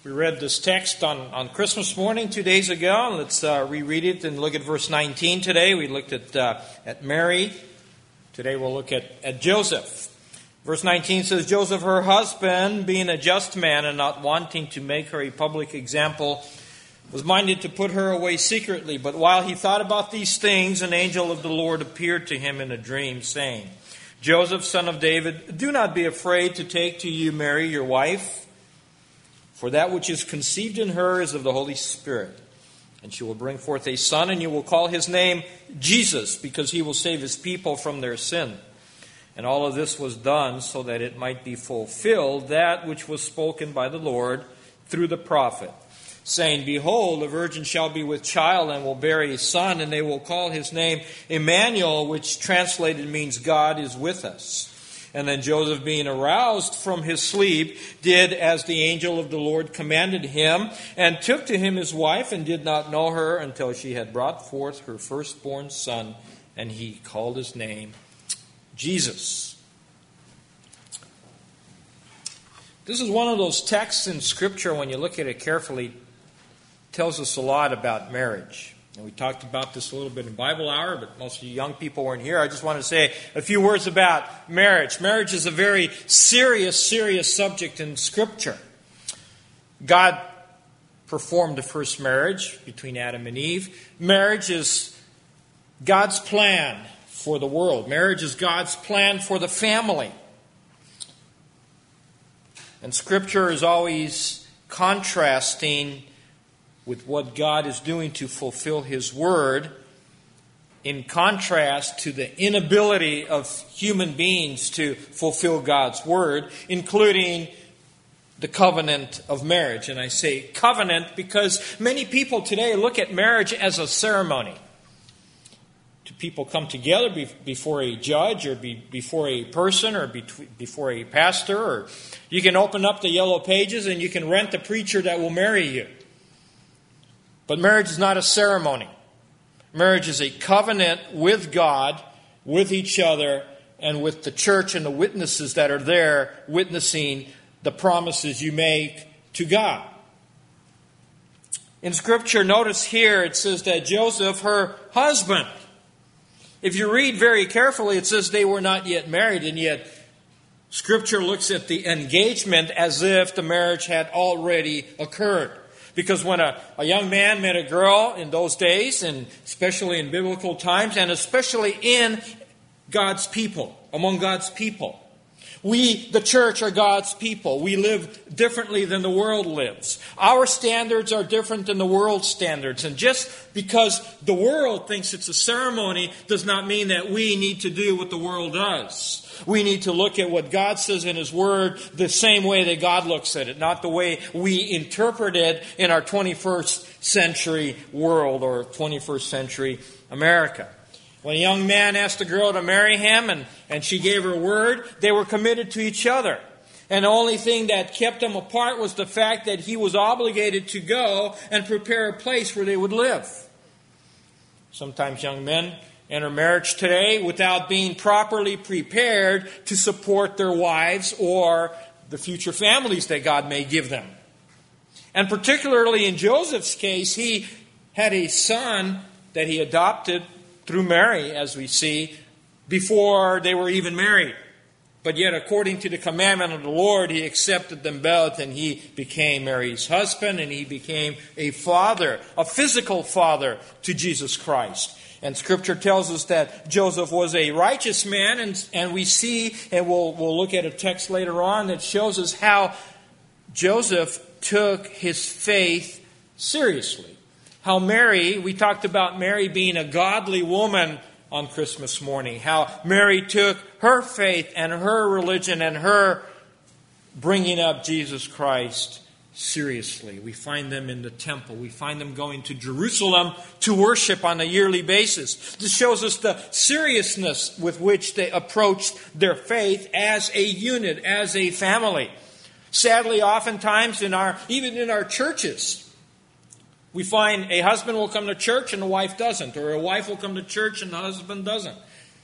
We read this text on Christmas morning 2 days ago. Let's reread it and look at verse 19 today. We looked at Mary. Today we'll look at Joseph. Verse 19 says, Joseph, her husband, being a just man and not wanting to make her a public example, was minded to put her away secretly. But while he thought about these things, an angel of the Lord appeared to him in a dream, saying, Joseph, son of David, do not be afraid to take to you Mary, your wife, for that which is conceived in her is of the Holy Spirit. And she will bring forth a son, and you will call his name Jesus, because he will save his people from their sin. And all of this was done so that it might be fulfilled, that which was spoken by the Lord through the prophet, saying, Behold, the virgin shall be with child and will bear a son, and they will call his name Emmanuel, which translated means God is with us. And then Joseph, being aroused from his sleep, did as the angel of the Lord commanded him, and took to him his wife, and did not know her until she had brought forth her firstborn son, and he called his name Jesus. This is one of those texts in Scripture, when you look at it carefully, tells us a lot about marriage. And we talked about this a little bit in Bible Hour, but most of you young people weren't here. I just want to say a few words about marriage. Marriage is a very serious subject in Scripture. God performed the first marriage between Adam and Eve. Marriage is God's plan for the world. Marriage is God's plan for the family. And Scripture is always contrasting with what God is doing to fulfill His Word, in contrast to the inability of human beings to fulfill God's Word, including the covenant of marriage. And I say covenant because many people today look at marriage as a ceremony. Do people come together before a judge, or before a person, or before a pastor? Or you can open up the yellow pages and you can rent a preacher that will marry you. But marriage is not a ceremony. Marriage is a covenant with God, with each other, and with the church and the witnesses that are there witnessing the promises you make to God. In Scripture, notice here it says that Joseph, her husband. If you read very carefully, it says they were not yet married, and yet Scripture looks at the engagement as if the marriage had already occurred. Because when a young man met a girl in those days, and especially in biblical times, and especially in God's people, among God's people, we, the church, are God's people. We live differently than the world lives. Our standards are different than the world's standards. And just because the world thinks it's a ceremony does not mean that we need to do what the world does. We need to look at what God says in His Word the same way that God looks at it, not the way we interpret it in our 21st century world or 21st century America. When a young man asked a girl to marry him and she gave her word, they were committed to each other. And the only thing that kept them apart was the fact that he was obligated to go and prepare a place where they would live. Sometimes young men enter marriage today without being properly prepared to support their wives or the future families that God may give them. And particularly in Joseph's case, he had a son that he adopted through Mary, as we see, before they were even married. But yet, according to the commandment of the Lord, he accepted them both, and he became Mary's husband, and he became a father, a physical father to Jesus Christ. And Scripture tells us that Joseph was a righteous man, and we see, and we'll look at a text later on that shows us how Joseph took his faith seriously. How Mary, we talked about Mary being a godly woman on Christmas morning. How Mary took her faith and her religion and her bringing up Jesus Christ seriously. We find them in the temple. We find them going to Jerusalem to worship on a yearly basis. This shows us the seriousness with which they approached their faith as a unit, as a family. Sadly, oftentimes even in our churches, we find a husband will come to church and the wife doesn't, or a wife will come to church and the husband doesn't.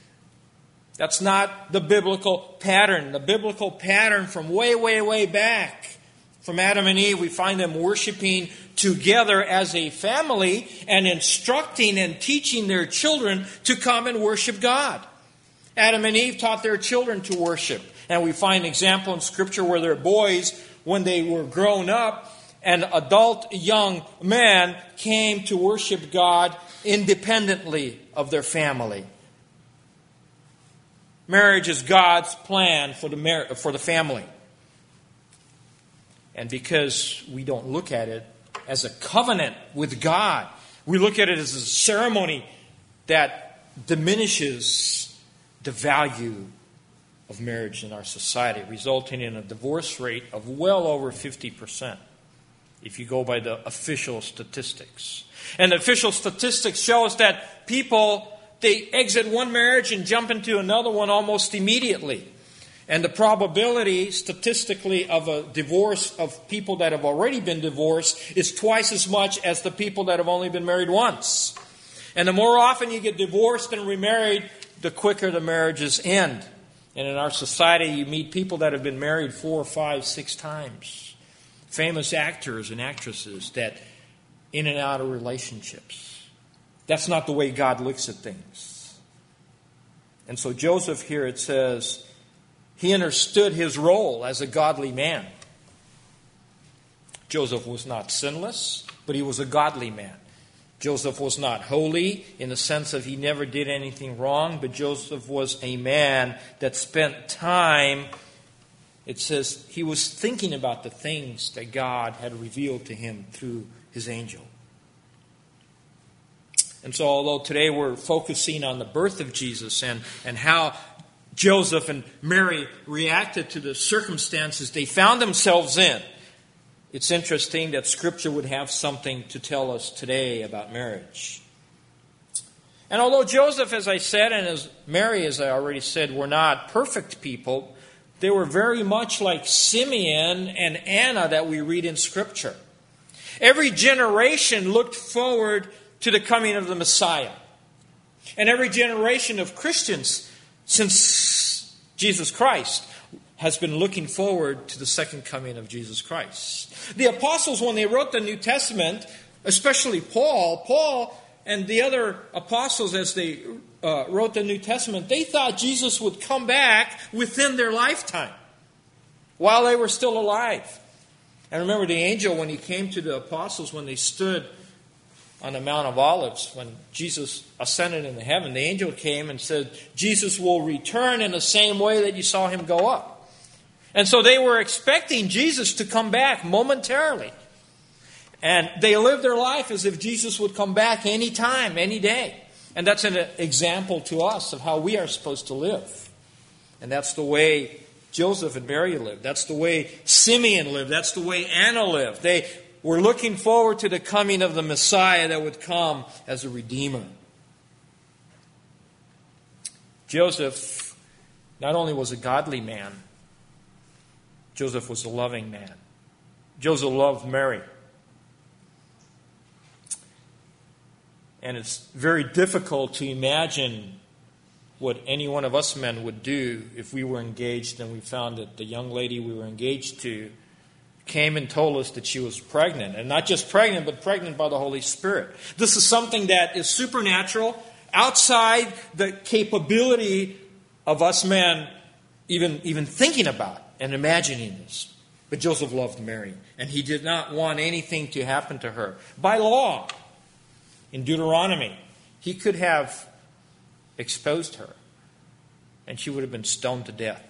That's not the biblical pattern. The biblical pattern from way, way, way back From Adam and Eve, we find them worshiping together as a family and instructing and teaching their children to come and worship God. Adam and Eve taught their children to worship. And we find an example in Scripture where their boys, when they were grown up, an adult young man came to worship God independently of their family. Marriage is God's plan for the family. And because we don't look at it as a covenant with God, we look at it as a ceremony that diminishes the value of marriage in our society, resulting in a divorce rate of well over 50%, if you go by the official statistics. And the official statistics show us that people, they exit one marriage and jump into another one almost immediately. And the probability, statistically, of a divorce of people that have already been divorced is twice as much as the people that have only been married once. And the more often you get divorced and remarried, the quicker the marriages end. And in our society, you meet people that have been married 4, 5, 6 times. Famous actors and actresses that in and out of relationships. That's not the way God looks at things. And so Joseph here, it says, he understood his role as a godly man. Joseph was not sinless, but he was a godly man. Joseph was not holy in the sense of he never did anything wrong, but Joseph was a man that spent time, it says, he was thinking about the things that God had revealed to him through his angel. And so although today we're focusing on the birth of Jesus and how Joseph and Mary reacted to the circumstances they found themselves in, it's interesting that Scripture would have something to tell us today about marriage. And although Joseph, as I said, and as Mary, as I already said, were not perfect people, they were very much like Simeon and Anna that we read in Scripture. Every generation looked forward to the coming of the Messiah. And every generation of Christians since Jesus Christ has been looking forward to the second coming of Jesus Christ. The apostles, when they wrote the New Testament, especially Paul and the other apostles as they wrote the New Testament, they thought Jesus would come back within their lifetime while they were still alive. And remember the angel, when he came to the apostles, when they stood on the Mount of Olives, when Jesus ascended into heaven, the angel came and said, Jesus will return in the same way that you saw him go up. And so they were expecting Jesus to come back momentarily. And they lived their life as if Jesus would come back any time, any day. And that's an example to us of how we are supposed to live. And that's the way Joseph and Mary lived. That's the way Simeon lived. That's the way Anna lived. They were looking forward to the coming of the Messiah that would come as a Redeemer. Joseph not only was a godly man, Joseph was a loving man. Joseph loved Mary. And it's very difficult to imagine what any one of us men would do if we were engaged and we found that the young lady we were engaged to came and told us that she was pregnant. And not just pregnant, but pregnant by the Holy Spirit. This is something that is supernatural, outside the capability of us men even thinking about and imagining this. But Joseph loved Mary, and he did not want anything to happen to her. By law, in Deuteronomy, he could have exposed her, and she would have been stoned to death.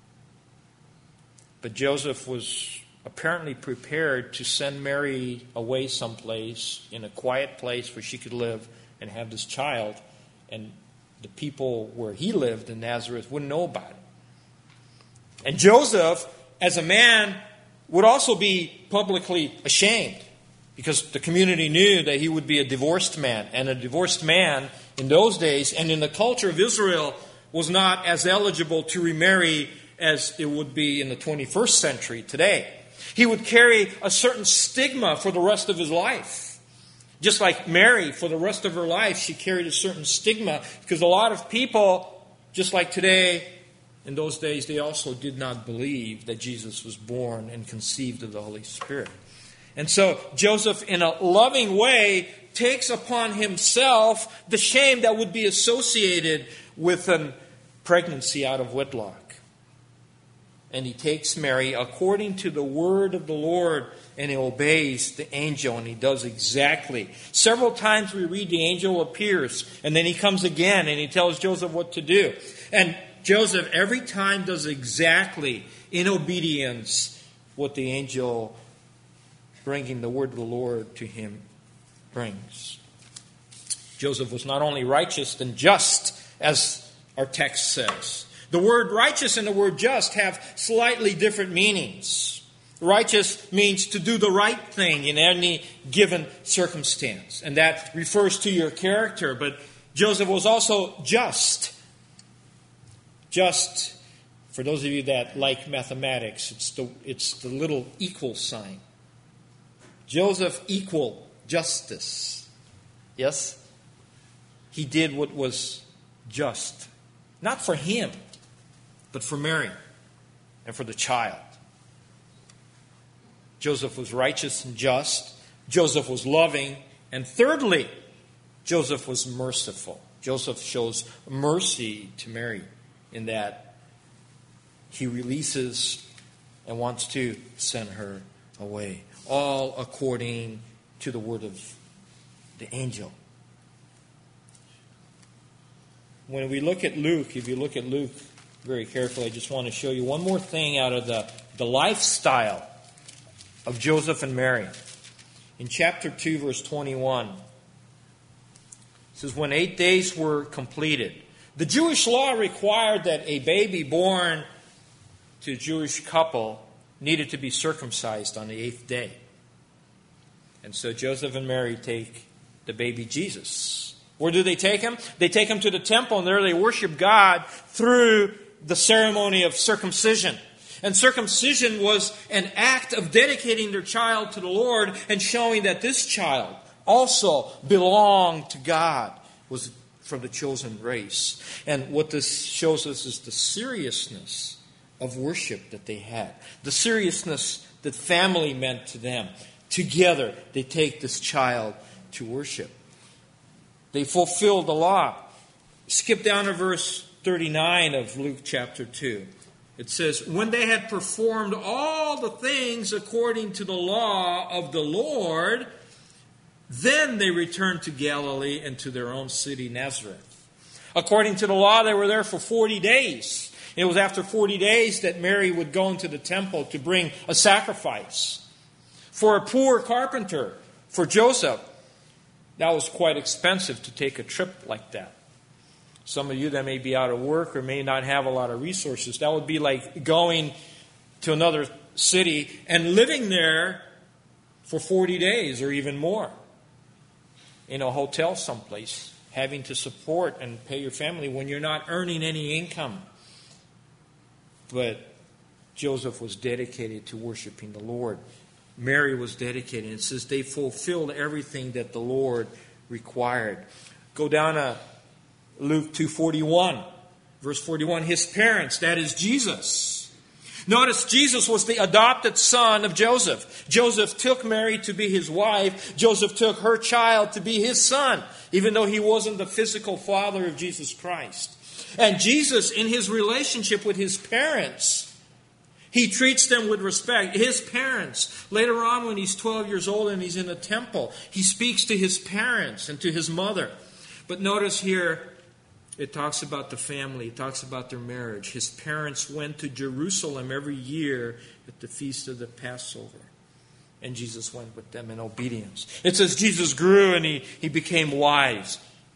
But Joseph was apparently prepared to send Mary away someplace in a quiet place where she could live and have this child, and the people where he lived in Nazareth wouldn't know about it. And Joseph, as a man, would also be publicly ashamed, because the community knew that he would be a divorced man. And a divorced man in those days and in the culture of Israel was not as eligible to remarry as it would be in the 21st century today. He would carry a certain stigma for the rest of his life. Just like Mary, for the rest of her life, she carried a certain stigma, because a lot of people, just like today, in those days they also did not believe that Jesus was born and conceived of the Holy Spirit. And so Joseph, in a loving way, takes upon himself the shame that would be associated with a pregnancy out of wedlock. And he takes Mary according to the word of the Lord, and he obeys the angel, and he does exactly. Several times we read the angel appears, and then he comes again, and he tells Joseph what to do. And Joseph every time does exactly in obedience what the angel bringing the word of the Lord to him brings. Joseph was not only righteous and just, as our text says. The word righteous and the word just have slightly different meanings. Righteous means to do the right thing in any given circumstance. And that refers to your character. But Joseph was also just. Just, for those of you that like mathematics, it's the little equal sign. Joseph equal justice. Yes? He did what was just. Not for him, but for Mary and for the child. Joseph was righteous and just. Joseph was loving. And thirdly, Joseph was merciful. Joseph shows mercy to Mary in that he releases and wants to send her away. All according to the word of the angel. When we look at Luke, if you look at Luke very carefully, I just want to show you one more thing out of the lifestyle of Joseph and Mary. In chapter 2, verse 21, it says, when 8 days were completed, the Jewish law required that a baby born to a Jewish couple needed to be circumcised on the 8th day. And so Joseph and Mary take the baby Jesus. Where do they take him? They take him to the temple, and there they worship God through the ceremony of circumcision. And circumcision was an act of dedicating their child to the Lord and showing that this child also belonged to God, was from the chosen race. And what this shows us is the seriousness of worship that they had. The seriousness that family meant to them. Together, they take this child to worship. They fulfilled the law. Skip down to verse 39 of Luke chapter 2. It says, when they had performed all the things according to the law of the Lord, then they returned to Galilee and to their own city, Nazareth. According to the law, they were there for 40 days. It was after 40 days that Mary would go into the temple to bring a sacrifice. For a poor carpenter, for Joseph, that was quite expensive to take a trip like that. Some of you that may be out of work or may not have a lot of resources, that would be like going to another city and living there for 40 days or even more in a hotel someplace, having to support and pay your family when you're not earning any income. But Joseph was dedicated to worshiping the Lord. Mary was dedicated. It says they fulfilled everything that the Lord required. Go down to Luke 2:41, verse 41. His parents, that is Jesus. Notice Jesus was the adopted son of Joseph. Joseph took Mary to be his wife. Joseph took her child to be his son, even though he wasn't the physical father of Jesus Christ. And Jesus, in his relationship with his parents, he treats them with respect. His parents, later on when he's 12 years old and he's in the temple, he speaks to his parents and to his mother. But notice here, it talks about the family. It talks about their marriage. His parents went to Jerusalem every year at the feast of the Passover. And Jesus went with them in obedience. It says Jesus grew and he became wise.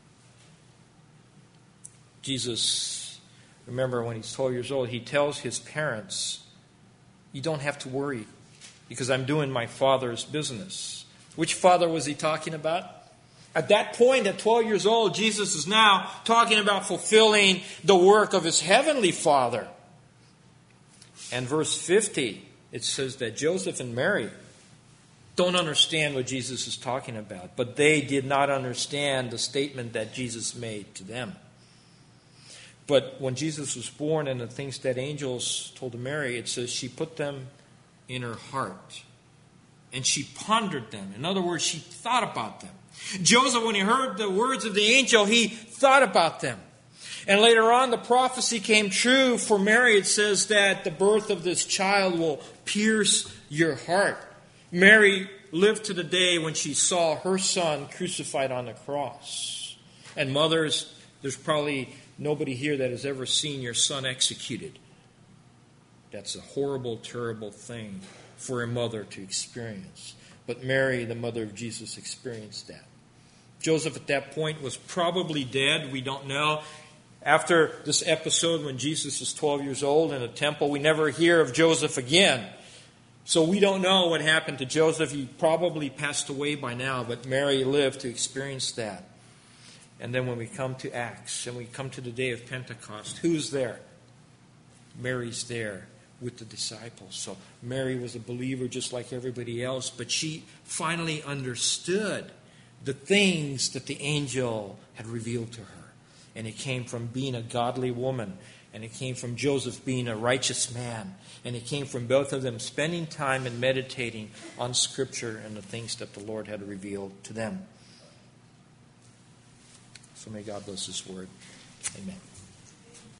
Jesus, remember when he's 12 years old, he tells his parents, you don't have to worry because I'm doing my Father's business. Which father was he talking about? At that point, at 12 years old, Jesus is now talking about fulfilling the work of his heavenly Father. And verse 50, it says that Joseph and Mary don't understand what Jesus is talking about. But they did not understand the statement that Jesus made to them. But when Jesus was born and the things that angels told to Mary, it says she put them in her heart. And she pondered them. In other words, she thought about them. Joseph, when he heard the words of the angel, he thought about them. And later on, the prophecy came true for Mary. It says that the birth of this child will pierce your heart. Mary lived to the day when she saw her son crucified on the cross. And mothers, there's probably nobody here that has ever seen your son executed. That's a horrible, terrible thing for a mother to experience. But Mary, the mother of Jesus, experienced that. Joseph at that point was probably dead. We don't know. After this episode when Jesus is 12 years old in a temple, we never hear of Joseph again. So we don't know what happened to Joseph. He probably passed away by now, but Mary lived to experience that. And then when we come to Acts and we come to the day of Pentecost, who's there? Mary's there with the disciples. So Mary was a believer just like everybody else, but she finally understood the things that the angel had revealed to her. And it came from being a godly woman, and it came from Joseph being a righteous man, and it came from both of them spending time and meditating on Scripture and the things that the Lord had revealed to them. So may God bless His word. Amen.